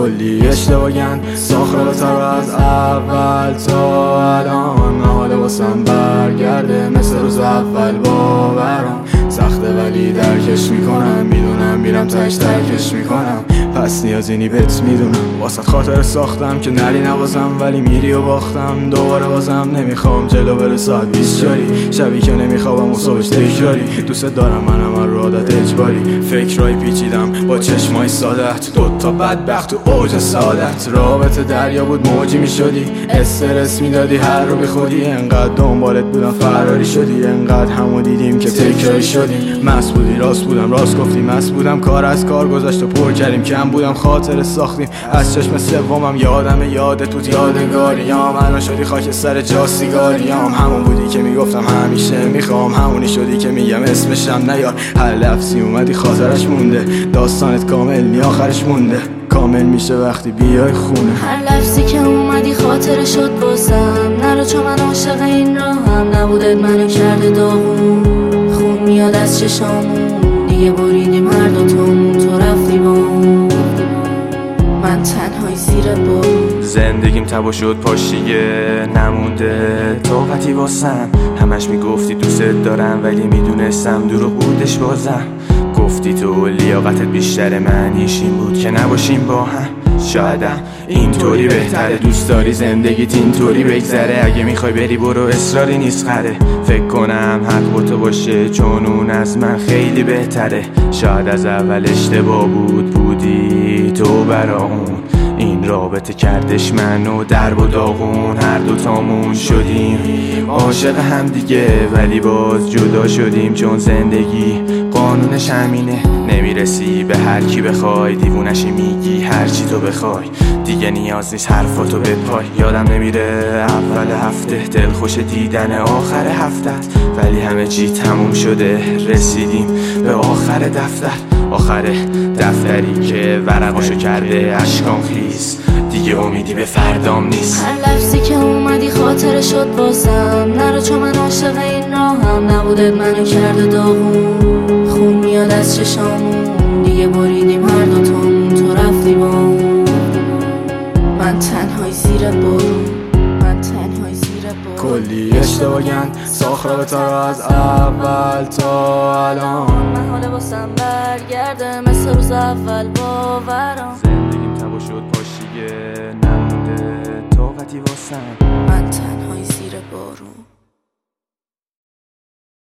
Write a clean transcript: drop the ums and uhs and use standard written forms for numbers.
کلی اشتباهن ساخت رابطه رو از اول تا الان. حالا واسم برگرده مثل روز اول، باورم سخته ولی درکش میکنم، میدونم میرم تش ترکش میکنم، پس نیازی نی بهت میدونم. واسه خاطر ساختم که نری نوازم ولی میری و باختم، دوباره بازم نمیخوام جلو بره ساعت 20 جاری، شبی که نمیخوابم و صبحش تکراری. دوست دارم منم رو عادت اجباری، فکرای پیچیدم با چشمای سادت، دوتا بدبخت و اوج سعادت. رابطه دریا بود موجی میشدی، استرس میدادی هر رو بی خودی، انقدر دنبالت بودم فراری شدی، انقدر همو دیدیم که تکراری شدیم. مست بودی راست بودم راست گفتی، مست بودم کار از کار گذاشت و پر کردیم، کم بودم خاطر ساختیم از چشم سومم، یادم یادت بود یادگاریام، الان شدی خاک سر جا سیگاریام. همون بودی که میگفتم همیشه میخوام، همونی شدی که میگم اسمشم نیار، هر لفظی اومدی خاطرش مونده، داستانت کامل نی آخرش مونده، کامل میشه وقتی بیای خونه. هر لفظی که اومدی خاطر شد بازم، نرو چون من عاشق این راهم، نبودت منو کرده داغون، خون میاد از چشامون، دیگه بریدیم هر دوتامون، تو رفتی با اون، من تنهایی زیر بارون. زندگیم تبا شد پاشیه نمونده طاقتی واسم، همش میگفتی دوست دارم ولی میدونستم دروغ بودش بازم. گفتی تو لیاقتت بیشتر معنیش این بود که نباشیم با هم، شایدم اینطوری بهتره، دوست داری زندگیت اینطوری بگذره، اگه میخوای بری برو اصراری نیست خره. فکر کنم حق با تو باشه چون اون از من خیلی بهتره، شاید از اول اشتباه بودی تو برا اون، این رابطه کردش منو درب و داغون، هر دوتامون شدیم عاشق هم دیگه ولی باز جدا شدیم، چون زندگی قانونش همینه، نمیرسی به هر کی بخوای، دیوونشی میگی هر چی تو بخوای، دیگه نیاز نیست حرفاتو بپای. یادم نمیره اول هفته دلخوش دیدن آخر هفتت، ولی همه چی تموم شده رسیدیم به آخر دفتر، آخر دفتری که ورقاشو کرده اشکام خیز، دیگه امیدی به فردام نیست. هر لفظی که اومدی خاطر شد بازم، نرو چون من عاشق این راهم، نبودت منو کرده داغون، خون میاد از چشامون، دیگه بریدیم هر دوتامون، تو رفتی با اون، من تنهایی زیر بارون، من تنهایی زیر بارون. کلی اشتباهن ساخت رابطه رو از اول تا الان. من حالا واسم برگرده مثل روز اول، باورم زندگیم تبا شد پاشیه نمونده طاقتی واسم، من تنهایی زیر بارون.